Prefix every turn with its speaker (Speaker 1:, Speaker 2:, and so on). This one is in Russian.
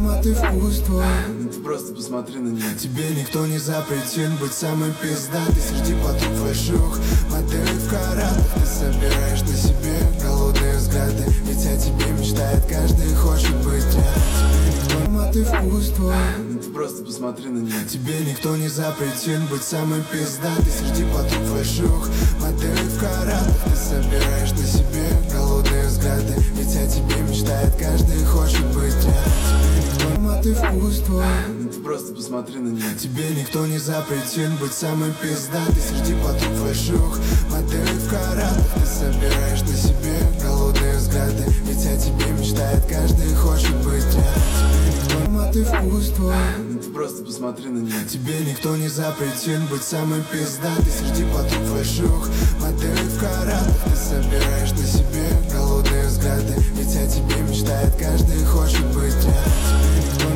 Speaker 1: а ты вкус твой.
Speaker 2: Ты просто посмотри на нее.
Speaker 1: Тебе никто не запретит быть самой пиздатой среди подруг флешух, моделей в каратах. Ты собираешь на себе голодные взгляды, ведь о тебе мечтает каждый, хочет быть рядом. Тебе никто, а ты вкус твой.
Speaker 2: Ты просто посмотри на нее.
Speaker 1: Тебе никто не запретит быть самой пиздатой среди подруг флешух, моделей в каратах. Ты собираешь на себе голодные взгляды, ведь о тебе мечтает каждый, хочет быть рядом. Тебе никто, а ты вкус твой.
Speaker 2: Ты просто посмотри на нее.
Speaker 1: Тебе никто не запретит быть самой пиздатой среди подруг флешух, моделей в каратах. Ты собираешь на себе голодные взгляды, ведь о тебе мечтает каждый, хочет быть рядом. Тебе никто, а ты вкус твой.
Speaker 2: Ты просто посмотри на нее.
Speaker 1: Тебе никто не запретит быть самой пиздатой среди подруг флешух, моделей в каратах. Ты собираешь на себе голодные взгляды, ведь о тебе мечтает каждый, хочет быть рядом.